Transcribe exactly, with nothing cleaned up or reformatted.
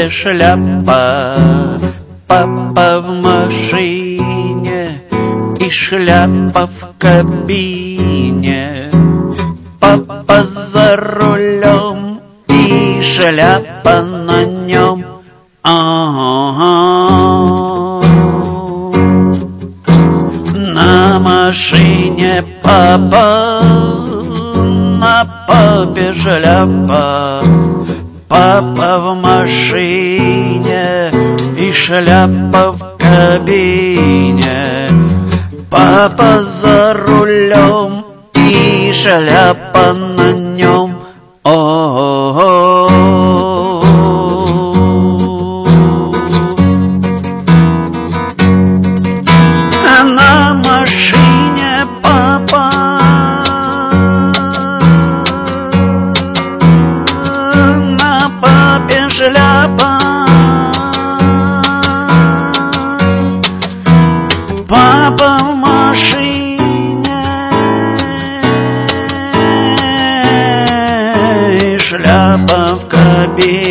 шляпа, папа в машине и шляпа в кабине. Папа за рулем и шляпа на нем. А-а-а. На машине папа, на папе шляпа. Папа в машине и шляпа в кабине. Папа за рулем и шляпа на нем. О-о-о. А на машине папа, на папе шляпа. Папа в машине и шляпа в кабине.